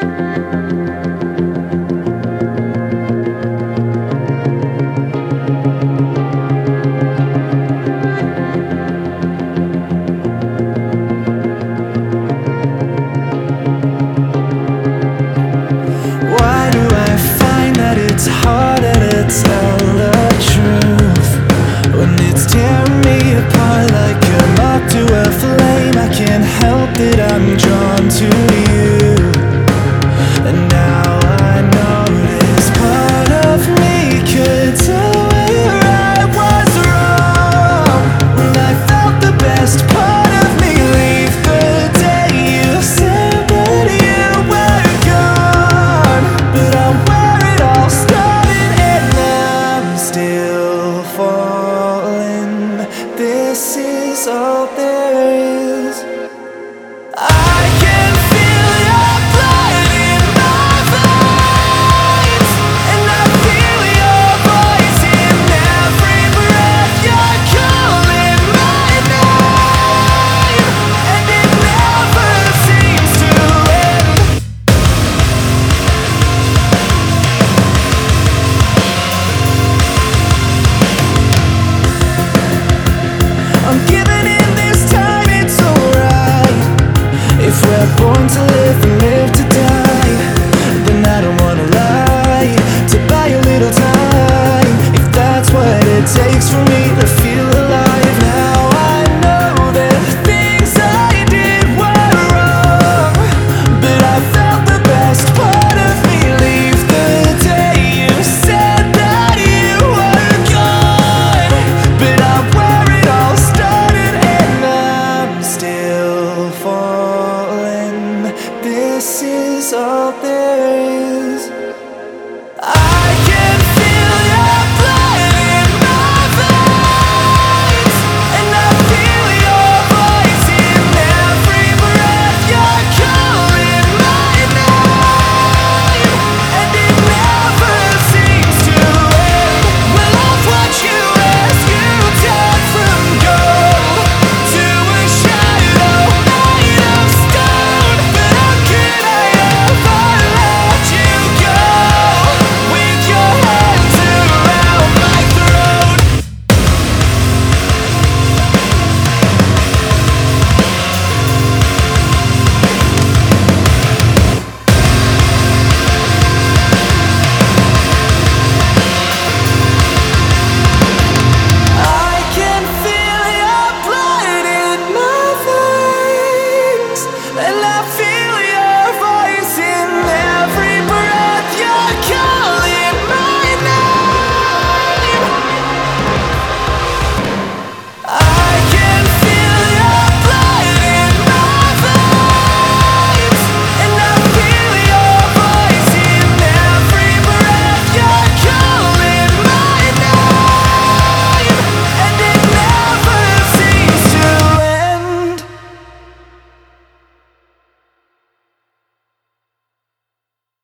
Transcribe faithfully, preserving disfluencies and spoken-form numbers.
It's harder to tell the truth when it's tearing me apart like a moth to a flame. I can't help that I'm drawn to you, and now I know this part of me could tell where I was wrong when I felt the best part of me leave the day you said that you were gone. But I'm this is all there is. I can feel your blood in my veins, and I feel your voice in every breath. You're calling my name, and it never seems to end. I'm giving in this time, it's alright. If we're born to live and live to die, then I don't wanna lie. To buy a little time, if that's what it takes for me to feel alive. Now I know that things I did were wrong, but I felt the best part of me leave the day you said that you were gone. But I'm where it all started, and I'm still falling. This is all there